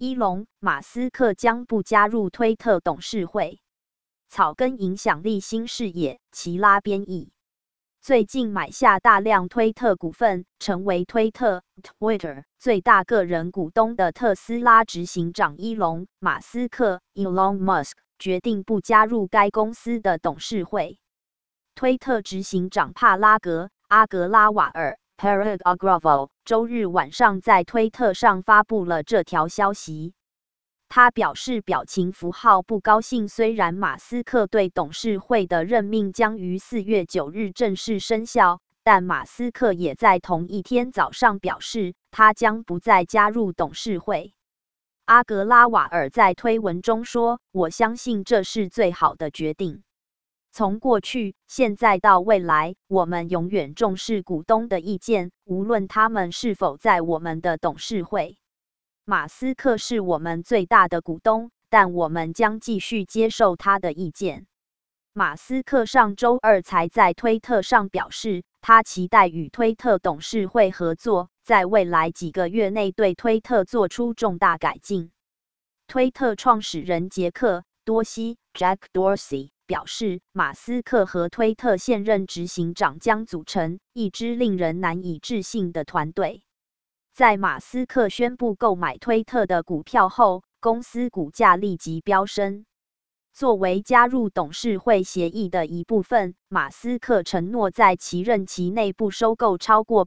伊隆·马斯克将不加入推特董事会。草根影响力新视野，齐拉编译。最近买下大量推特股份，成为推特 Twitter 最大个人股东的特斯拉执行长伊隆·马斯克 Elon Musk 决定不加入该公司的董事会。推特执行长帕拉格·阿格拉瓦尔 Parag Agrawal 周日晚上在推特上发布了这条消息。他表示表情符号不高兴，虽然马斯克对董事会的任命将于4月9日正式生效，但马斯克也在同一天早上表示，他将不再加入董事会。阿格拉瓦尔在推文中说：“我相信这是最好的决定。从过去、现在到未来，我们永远重视股东的意见，无论他们是否在我们的董事会。马斯克是我们最大的股东，但我们将继续接受他的意见。”马斯克上周二才在推特上表示，他期待与推特董事会合作，在未来几个月内对推特做出重大改进。推特创始人杰克·多西 （Jack Dorsey） 表示，马斯克和推特现任执行长将组成一支令人难以置信的团队。在马斯克宣布购买推特的股票后，公司股价立即飙升。作为加入董事会协议的一部分，马斯克承诺在其任期内不收购超过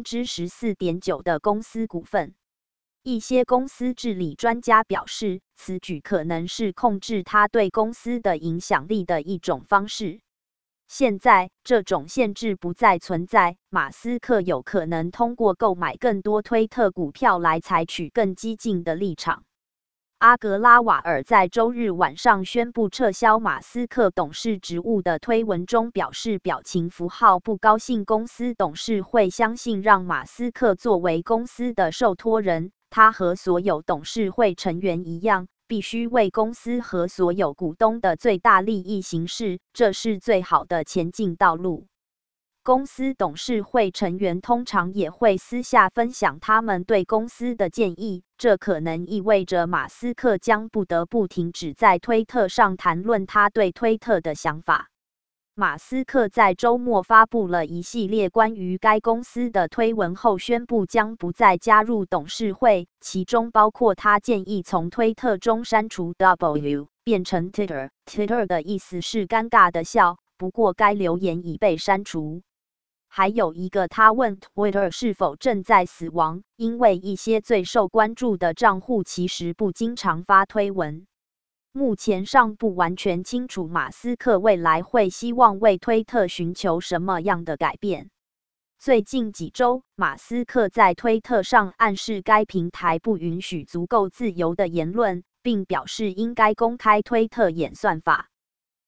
14.9% 的公司股份。一些公司治理专家表示，此举可能是控制他对公司的影响力的一种方式。现在，这种限制不再存在，马斯克有可能通过购买更多推特股票来采取更激进的立场。阿格拉瓦尔在周日晚上宣布撤销马斯克董事职务的推文中表示，表情符号不高兴。公司董事会相信让马斯克作为公司的受托人，他和所有董事会成员一样，必须为公司和所有股东的最大利益行事，这是最好的前进道路。公司董事会成员通常也会私下分享他们对公司的建议，这可能意味着马斯克将不得不停止在推特上谈论他对推特的想法。马斯克在周末发布了一系列关于该公司的推文后，宣布将不再加入董事会，其中包括他建议从推特中删除 W 变成 Twitter。Twitter 的意思是尴尬的笑，不过该留言已被删除。还有一个，他问 Twitter 是否正在死亡，因为一些最受关注的账户其实不经常发推文。目前尚不完全清楚马斯克未来会希望为推特寻求什么样的改变。最近几周，马斯克在推特上暗示该平台不允许足够自由的言论，并表示应该公开推特演算法。